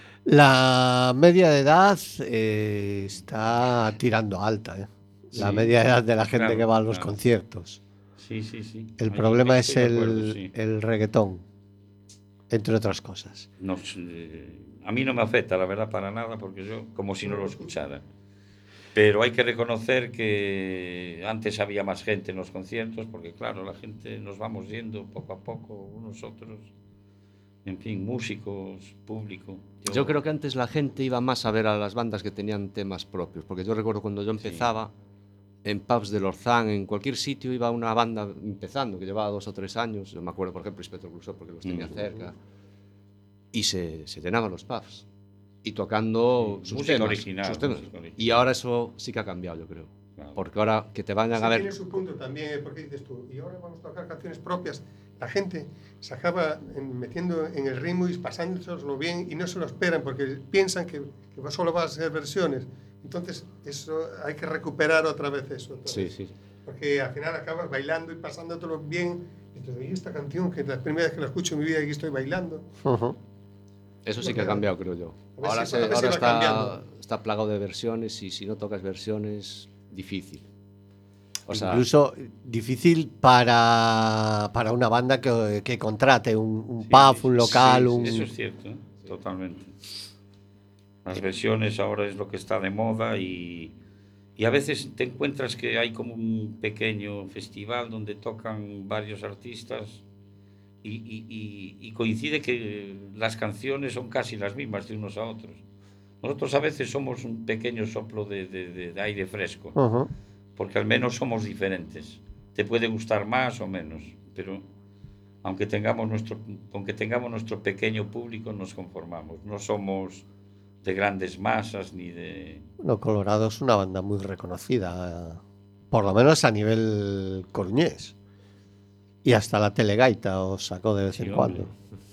La media de edad eh, está tirando alta, ¿eh? La Sí, media edad de la gente claro, que va a los claro. conciertos. Sí, sí, sí. El Ahí problema es estoy de acuerdo, el, sí. el reggaetón, entre otras cosas. Nos, eh, a mí no me afecta, la verdad, para nada, porque yo como si no lo escuchara. Pero hay que reconocer que antes había más gente en los conciertos, porque claro, la gente nos vamos yendo poco a poco, unos otros, en fin, músicos, público. Yo creo que antes la gente iba más a ver a las bandas que tenían temas propios, porque yo recuerdo cuando yo empezaba, en pubs de Lorzán, en cualquier sitio iba una banda empezando, que llevaba dos o tres años, yo me acuerdo, por ejemplo, Inspector Clouseau, porque los tenía Mm. cerca, y se, se llenaban los pubs, y tocando Sí, sus música temas, original, sus temas. música original. Y ahora eso sí que ha cambiado, yo creo, Claro. porque ahora que te vayan Sí, a ver... tiene su punto también, ¿eh? Porque dices tú, y ahora vamos a tocar canciones propias. La gente se acaba en- metiendo en el ritmo y pasándoselo bien y no se lo esperan porque piensan que, que solo va a ser versiones. Entonces, eso hay que recuperar otra vez eso. otra Sí, vez. sí. Porque al final acabas bailando y pasándotelo bien. Y te digo, ¿y esta canción que es la primera vez que la escucho en mi vida y aquí estoy bailando? Ujú. Eso sí que ha cambiado, creo yo. A ver Ahora, si- se- a ver si ahora va está, cambiando. está plagado de versiones y si no tocas versiones, difícil. O sea, Incluso difícil para, para una banda que, que contrate un, un Sí, pub, sí, un sí, local, sí, un... Eso es cierto, ¿eh? Totalmente. Las versiones ahora es lo que está de moda y, y a veces te encuentras que hay como un pequeño festival donde tocan varios artistas y, y- y- y coincide que las canciones son casi las mismas de unos a otros. Nosotros a veces somos un pequeño soplo de, de- de- de aire fresco, Ujú. porque al menos somos diferentes. Te puede gustar más o menos, pero aunque tengamos nuestro, aunque tengamos nuestro pequeño público, nos conformamos. No somos de grandes masas ni de... Bueno, Colorado es una banda muy reconocida, por lo menos a nivel coruñés. Y hasta la Telegaita os sacó de vez Sí, en hombre. cuando.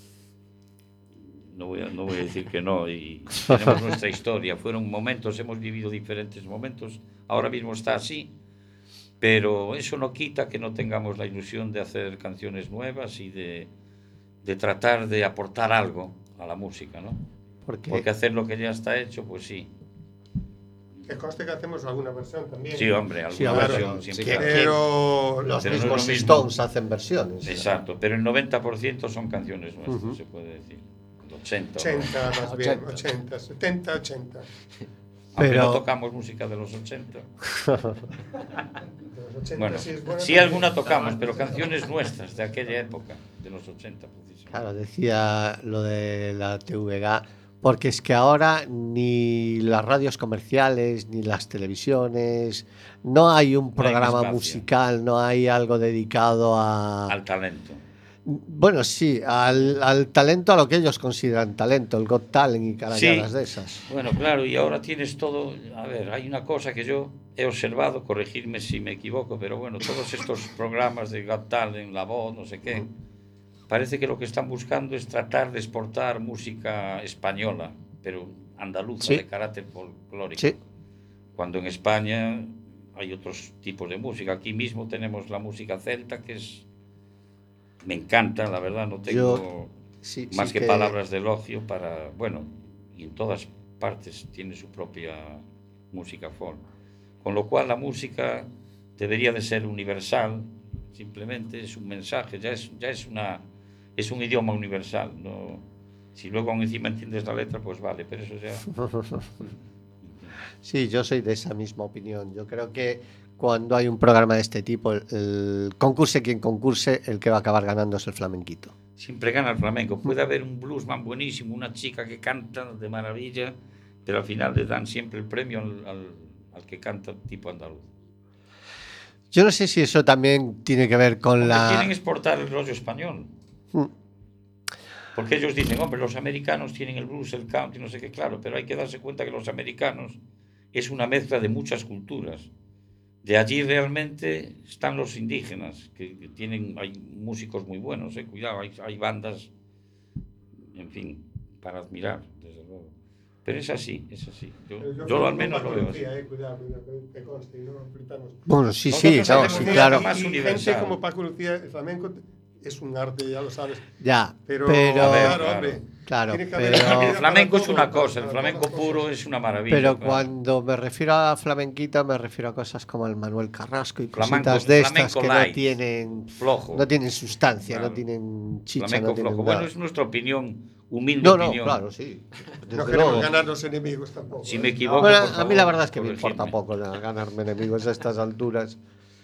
No voy, a, no voy a decir que no, y tenemos nuestra historia. Fueron momentos, hemos vivido diferentes momentos. Ahora mismo está así, pero eso no quita que no tengamos la ilusión de hacer canciones nuevas y de, de tratar de aportar algo a la música, ¿no? Porque, Porque hacer lo que ya está hecho, pues sí. Que conste que hacemos alguna versión también. Sí, hombre, alguna Sí, claro, versión sí, siempre. claro. hace. Pero los pero no es lo mismos mismo. Stones hacen versiones. Exacto, pero el noventa por ciento son canciones nuestras, Ujú. se puede decir. ochenta. ochenta, ¿no? más bien, ochenta. ochenta, setenta, ochenta. Aunque Pero- no tocamos música de los ochenta. De los ochenta, Bueno, sí, es buena sí también. alguna tocamos, pero canciones nuestras de aquella época, de los ochenta precisamente. Claro, decía lo de la T V G, porque es que ahora ni las radios comerciales, ni las televisiones, no hay un No hay programa espacio. musical, no hay algo dedicado a... Al talento. Bueno, sí, al, al talento, a lo que ellos consideran talento, el Got Talent y carajadas Sí. de esas. Bueno, claro, y ahora tienes todo. A ver, hay una cosa que yo he observado, corregirme si me equivoco, pero bueno, todos estos programas de Got Talent, La Voz, no sé qué, parece que lo que están buscando es tratar de exportar música española, pero andaluza, Sí. de carácter folclórico. Sí, Cuando en España hay otros tipos de música. Aquí mismo tenemos la música celta, que es. Me encanta, la verdad, no tengo. Yo- sí, más sí que, que- palabras de elogio para, bueno, y en todas partes tiene su propia música folk. Con lo cual la música debería de ser universal, simplemente es un mensaje, ya es, ya es una es un idioma universal, no, si luego aún encima entiendes la letra, pues vale, pero eso ya. Sí, yo soy de esa misma opinión. Yo creo que cuando hay un programa de este tipo, el, el concurse quien concurse, el que va a acabar ganando es el flamenquito. Siempre gana el flamenco. Puede haber un bluesman buenísimo, una chica que canta de maravilla, pero al final le dan siempre el premio al, al, al que canta tipo andaluz. Yo no sé si eso también tiene que ver con Hombre, la... quieren exportar el rollo español. Mm. Porque ellos dicen, hombre, los americanos tienen el blues, el country, no sé qué, claro, pero hay que darse cuenta que los americanos es una mezcla de muchas culturas. De allí realmente están los indígenas, que, que tienen, hay músicos muy buenos, eh, cuidado, hay, hay bandas, en fin, para admirar, desde luego. Pero es así, es así. Yo, Pero yo creo al que menos con lo veo Paco así. Lucía, eh, cuidado, cuidado, que conste, no flipamos. Bueno, sí, sí, Nosotros no, hacemos sí, música claro. más Y universal. gente como Paco Lucía, el flamenco es un arte, ya lo sabes. Ya, Pero, pero... A ver, claro, claro. hombre. Claro, tiene que haber pero- cabida El flamenco para es una todo, cosa, el para flamenco todas las puro cosas. es una maravilla. Pero claro. cuando me refiero a flamenquito, me refiero a cosas como el Manuel Carrasco y Flamenco- cositas de estas flamenco que no light. tienen, Flojo. no tienen sustancia, Claro. no tienen chicha, Flamenco no tienen flojo. nada. Bueno, es nuestra opinión, humilde No, no, opinión. claro, sí. Desde No queremos luego. ganar los enemigos tampoco. Si ¿eh? me equivoco, Bueno, por a favor, mí la verdad es que me corregidme. importa poco la- ganarme enemigos a estas alturas.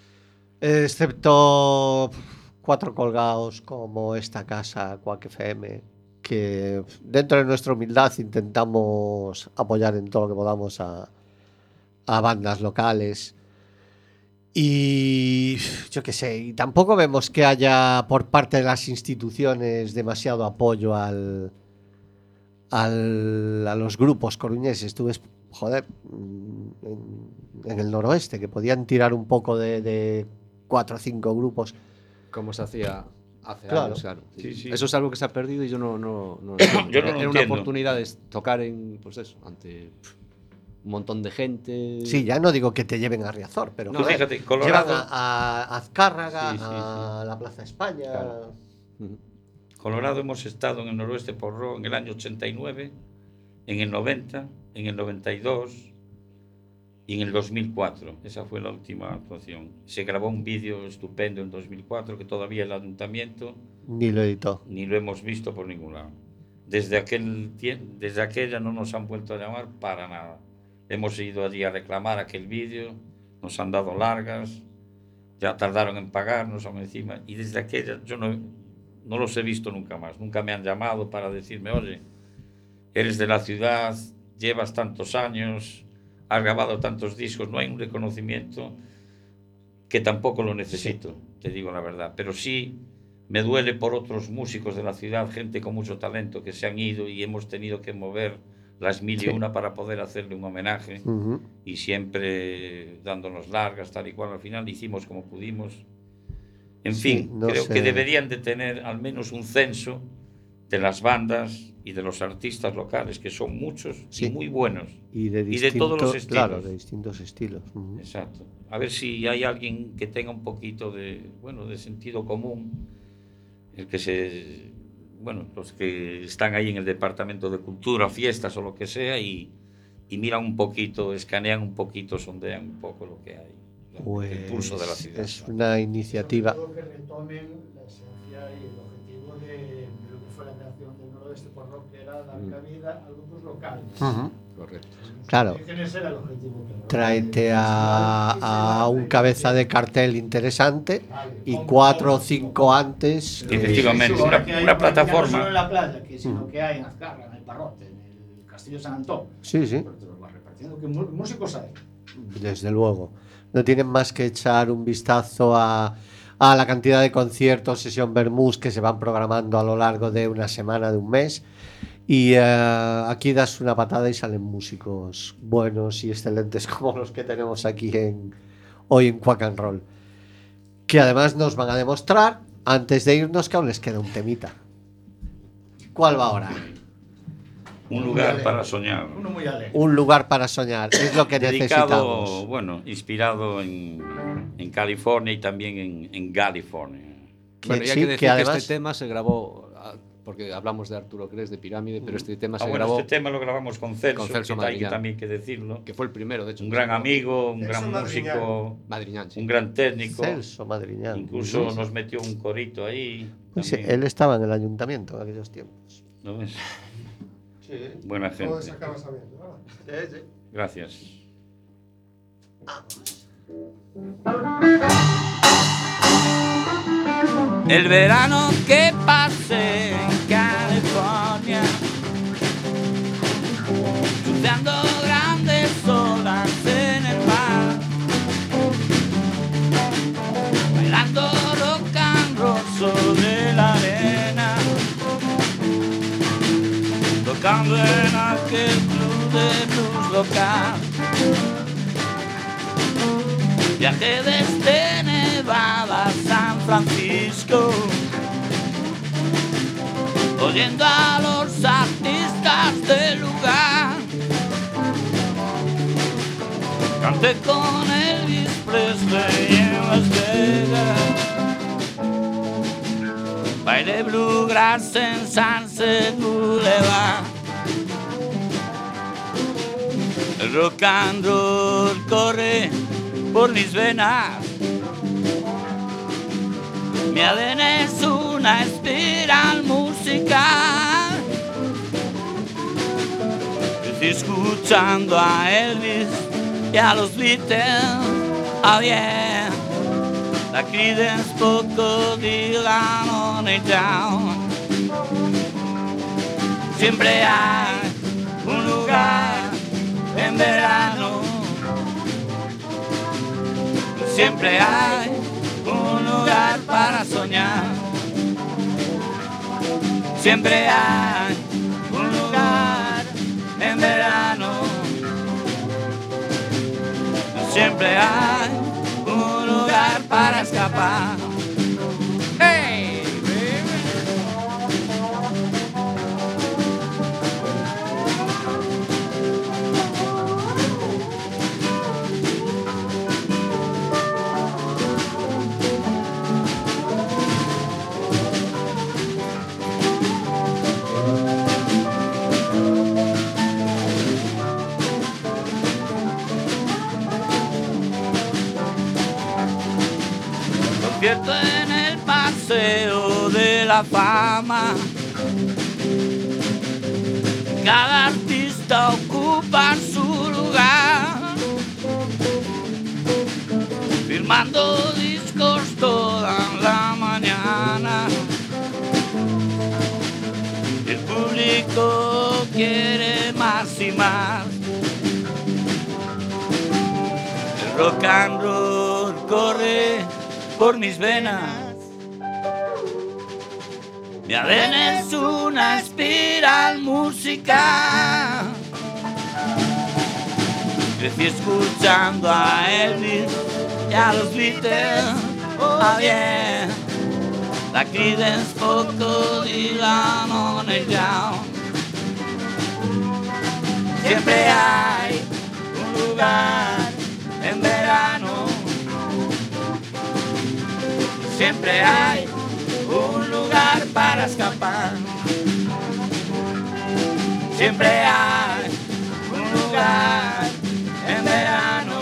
Excepto cuatro colgados como esta casa, Quack F M, que dentro de nuestra humildad intentamos apoyar en todo lo que podamos a, a bandas locales. Y yo qué sé, y tampoco vemos que haya por parte de las instituciones demasiado apoyo al, al- a los grupos coruñeses. Tú ves, joder, mm, en, en el noroeste, que podían tirar un poco de, de cuatro o cinco grupos. Como se hacía hace Claro. años, claro. Sí, sí. Eso es algo que se ha perdido y yo no, no, no lo entiendo. Yo no lo Era una entiendo. oportunidad de tocar en, pues eso, ante pff, un montón de gente. Sí, ya no digo que te lleven a Riazor, pero No, joder, fíjate, llevan Colorado- a, a Azcárraga, Sí, sí, a la Plaza España. Claro. Ujú. Colorado hemos estado en el noroeste Porró en el año ochenta y nueve, en el noventa, en el noventa y dos y en el dos mil cuatro. Esa fue la última actuación. Se grabó un vídeo estupendo en dos mil cuatro que todavía el ayuntamiento Ni lo editó. ni lo hemos visto por ningún lado. Desde, aquel tie- desde aquella no nos han vuelto a llamar para nada. Hemos ido allí a reclamar aquel vídeo, nos han dado largas, ya tardaron en pagarnos aún encima, y desde aquella yo no, no los he visto nunca más. Nunca me han llamado para decirme, oye, eres de la ciudad, llevas tantos años, has grabado tantos discos, no hay un reconocimiento, que tampoco lo necesito, te digo la verdad, pero sí me duele por otros músicos de la ciudad, gente con mucho talento que se han ido y hemos tenido que mover las mil y Sí. una para poder hacerle un homenaje, Ujú. y siempre dándonos largas, tal y cual. Al final hicimos como pudimos. En Sí, fin, no creo sé. que deberían de tener al menos un censo de las bandas y de los artistas locales, que son muchos Sí. y muy buenos. Y de, Y de todos los distintos- estilos. Claro, de distintos estilos. Ujú. Exacto. A ver si hay alguien que tenga un poquito de, bueno, de sentido común, el que se, bueno, los que están ahí en el departamento de cultura, fiestas o lo que sea, y, y miran un poquito, escanean un poquito, sondean un poco lo que hay, lo- el pulso de la Pues ciudad. es una iniciativa. Sobre todo que retomen la esencia y el objetivo de, de lo que fue la creación del Noroeste, de este porro, que era dar cabida a grupos locales. Ujú. Correcto. Claro. Ese era el objetivo. Claro. Tráete a, a un cabeza de cartel interesante y cuatro o cinco antes. Efectivamente, Sí, una, ahora que hay una ya no solo en plataforma. la playa, que, sino que hay en Azcarra, en el Parrote, en el Castillo de San Antón. Sí, sí, Pero te los vas repartiendo, que mú- músicos hay. desde luego. No tienen más que echar un vistazo a, a la cantidad de conciertos, sesión Vermús que se van programando a lo largo de una semana, de un mes. Y eh, aquí das una patada y salen músicos buenos y excelentes como los que tenemos aquí en, hoy en Quack and Roll. Que además nos van a demostrar, antes de irnos, que aún les queda un temita. ¿Cuál va ahora? Un lugar para soñar. Uno muy alegre. Un lugar para soñar, es lo que Dedicado, necesitamos. bueno, inspirado en, en California y también en, en California. Que Bueno, y hay sí, que que decir que, además- este tema se grabó, ah, porque hablamos de Arturo Cres, de Pirámide, pero este tema Ah, se bueno, grabó, este tema lo grabamos con Celso, Con Celso que hay que Madriñán. también que decirlo. que fue el primero, de hecho. Un que gran se grabó. amigo, un Celso gran Madriñán. músico, Madriñán, sí. un gran técnico. Celso Madriñán. Incluso Ujú. nos metió un corito ahí. Pues sí, también. él estaba en el ayuntamiento en aquellos tiempos. ¿No ves? Sí, Buena Todo gente. se acaba sabiendo, ¿verdad? Gracias. El verano que pasé en California, surfeando grandes olas en el mar, bailando rock and roll sobre la arena, tocando en aquel club de blues local. Viajé desde Nevada a San Francisco, oyendo a los artistas del lugar. Canté con Elvis Presley en Las Vegas, bailé bluegrass en Sunset Boulevard. El rock and roll corre por mis venas, mi A D N es una espiral musical. Estoy escuchando a Elvis y a los Beatles, ah bien, la Creedence, poco Dylan, on it down. Siempre hay un lugar en verano, siempre hay un lugar para soñar. Siempre hay un lugar en verano. Siempre hay un lugar para escapar. Hey, concierto en el Paseo de la Fama. Cada artista ocupa su lugar, firmando discos toda la mañana. El público quiere más y más. El rock and roll corre por mis venas. Mi A D N es una espiral musical. Crecí escuchando a Elvis y a los Beatles, ah bien, la Creedence, poco Dylan, on it down. Siempre hay un lugar en verano. Siempre hay un lugar para escapar. Siempre hay un lugar en verano.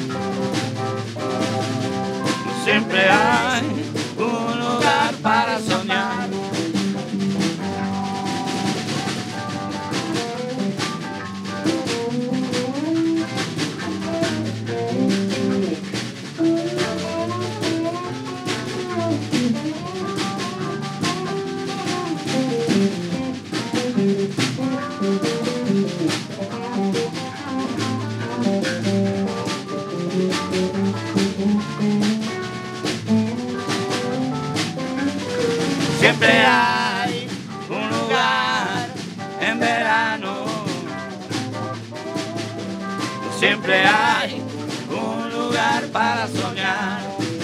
Siempre hay un lugar para soñar. Siempre hay un lugar en verano. Siempre hay un lugar para soñar.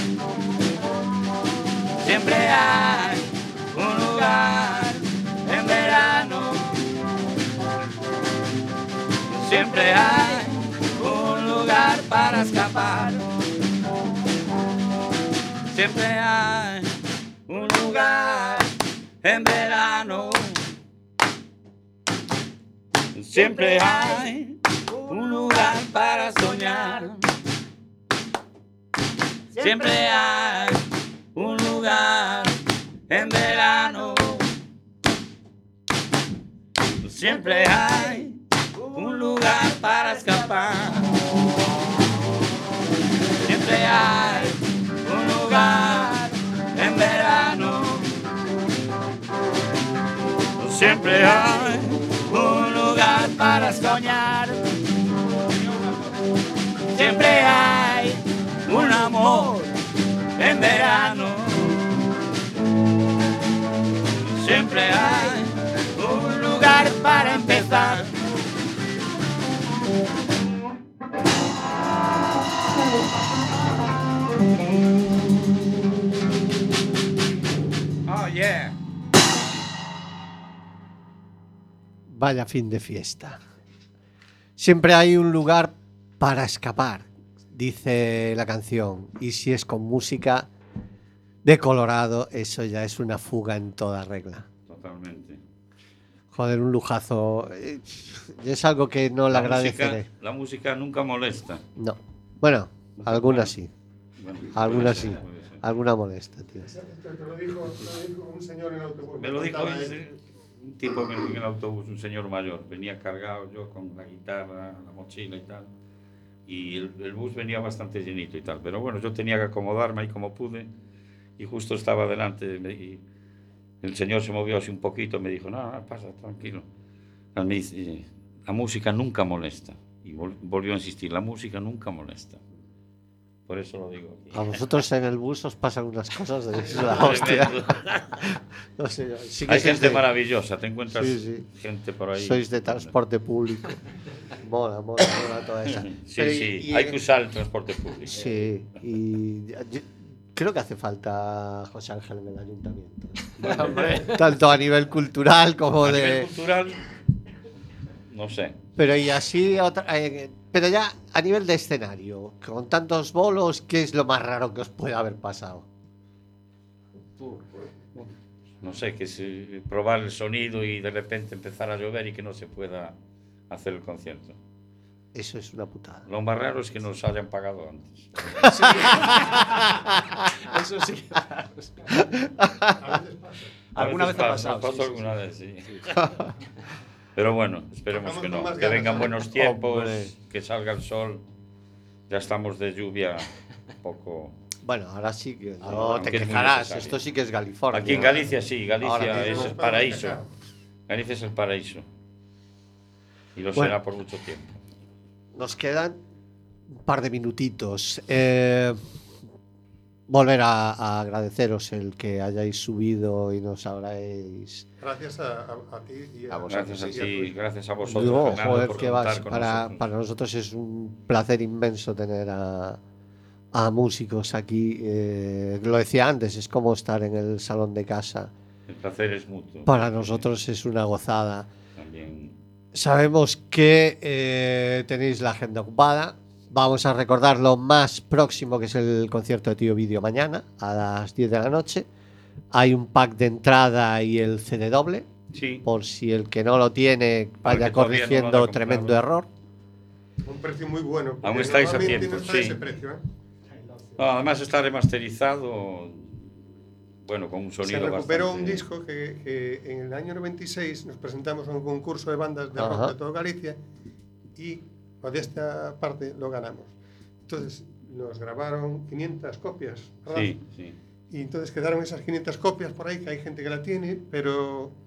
Siempre hay un lugar en verano. Siempre hay un lugar para escapar. Siempre hay un lugar en verano. Siempre hay un lugar para soñar. Siempre hay un lugar en verano. Siempre hay un lugar para escapar. Siempre hay un lugar en verano. Siempre hay un lugar para soñar. Siempre hay un amor en verano. Siempre hay un lugar para empezar. Oh yeah. Vaya fin de fiesta. Siempre hay un lugar para escapar, dice la canción. Y si es con música de Colorado, eso ya es una fuga en toda regla. Totalmente. Joder, un lujazo. Eh, Es algo que no le La agradeceré. música, la música nunca molesta. No. Bueno, algunas sí. Bueno, Algunas puede sí. ser, puede ser. Alguna molesta, tío. Esto te lo dijo, te lo dijo un señor en el autobús. Me lo dijo contaba un, él. un tipo en el, en el autobús, un señor mayor. Venía cargado yo con la guitarra, la mochila y tal. Y el, el bus venía bastante llenito y tal. Pero bueno, yo tenía que acomodarme ahí como pude. Y justo estaba delante. Me, y el señor se movió así un poquito. Me dijo, no, no, pasa, tranquilo. Me dice, la música nunca molesta. Y vol, volvió a insistir, la música nunca molesta. Por eso lo digo aquí. A vosotros en el bus os pasan unas cosas de la hostia. No sé, sí que Hay sois gente de- maravillosa, te encuentras Sí, sí. gente por ahí. Sois de transporte público. Mola, mola, mola toda esa. Sí, Pero y- sí, y- hay que usar el transporte público. Sí, y yo creo que hace falta José Ángel en el ayuntamiento. Tanto a nivel cultural como A de... nivel cultural, no sé. Pero y así, otra- eh, pero ya a nivel de escenario, con tantos bolos, ¿qué es lo más raro que os puede haber pasado? No sé, que se, probar el sonido y de repente empezar a llover y que no se pueda hacer el concierto. Eso es una putada. Lo más raro es que nos hayan pagado antes. Eso sí. A veces pasa. Alguna vez ha pasa, pasado, pasó sí, sí, alguna vez, sí. Pero bueno, esperemos Tocamos que con no. más Que ganas, vengan ¿eh? buenos tiempos, Hombre. que salga el sol. Ya estamos de lluvia un poco... Bueno, ahora sí que no Aunque te es muy quejarás. necesario. Esto sí que es California. Aquí en Galicia sí, Ahora Galicia mismo. es el paraíso. Galicia es el paraíso. Y lo Bueno. será por mucho tiempo. Nos quedan un par de minutitos. Eh, volver a, a agradeceros el que hayáis subido y nos habráis... Gracias a, a, a ti y a, A vosotros, Gracias a y a ti, tu- gracias a vosotros. No, Fernando, joder, por que contar vas. con Para, nosotros. para nosotros es un placer inmenso tener a, a músicos aquí. Eh, lo decía antes, es como estar en el salón de casa. El placer es mutuo. Para nosotros es una gozada. También. Sabemos que eh, tenéis la agenda ocupada. Vamos a recordar lo más próximo, que es el concierto de Tío Vídeo mañana a las diez de la noche. Hay un pack de entrada y el C D doble, Sí, por si el que no lo tiene Para vaya que todavía no lo corrigiendo haya tremendo comprado. error. un precio muy bueno. porque Aún estáis a normalmente tiempo, no está sí. ese precio, ¿eh? no, además está remasterizado, bueno, con un Se sonido recuperó bastante... un disco que, que en el año noventa y seis nos presentamos a un concurso de bandas de rock Ajá. de toda Galicia y de esta parte lo ganamos. Entonces nos grabaron quinientas copias. ¿verdad? Sí, sí. Y entonces quedaron esas quinientas copias por ahí, que hay gente que la tiene, pero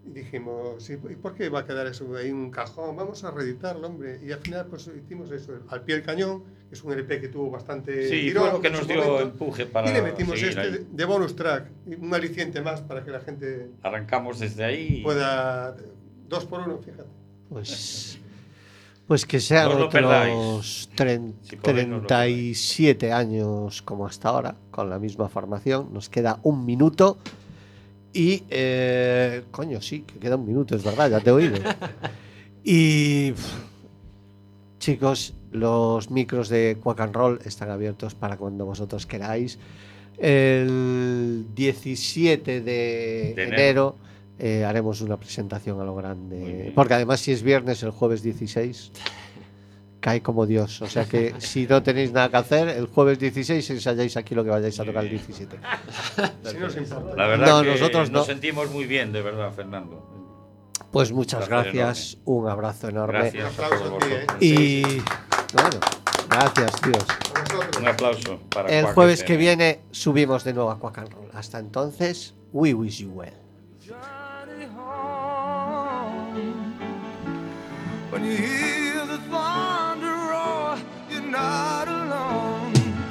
Y dijimos, ¿y por qué va a quedar eso ahí en un cajón? Vamos a reeditarlo, hombre. Y al final pues hicimos eso, Al pie del cañón, que es un L P que tuvo bastante Sí, tirón fue lo que en nos su dio momento. empuje para Y le metimos seguir este ahí. de, de bonus track, un aliciente más para que la gente Arrancamos desde ahí. y- pueda... Dos por uno, fíjate. Pues, pues que sean No os lo otros perdáis. tren- Si podéis, no os lo treinta y siete años como hasta ahora, con la misma formación. Nos queda un minuto. Y, eh, coño, sí, que queda un minuto, es verdad, ya te he oído. Y, pff, chicos, los micros de Quack and Roll están abiertos para cuando vosotros queráis. El diecisiete de, De enero. enero eh, haremos una presentación a lo Muy grande. bien. Porque además, si es viernes, el jueves dieciséis cae como Dios. O sea que si no tenéis nada que hacer, el jueves dieciséis ensayáis aquí lo que vayáis a tocar el diecisiete. Si no os importa. La verdad No, que nosotros nos no. sentimos muy bien, de verdad, Fernando. Pues muchas Placer gracias, un abrazo enorme. Gracias Un a aplauso todos a ti, ¿eh? vosotros. Y bueno, gracias, tíos. A vosotros. Un aplauso para El Quack jueves F que M. viene subimos de nuevo a Quack and Roll. Hasta entonces, we wish you well. Johnny home. When you hear the thunder roar, you're not alone.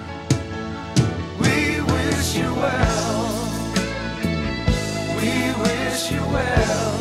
We wish you well. We wish you well.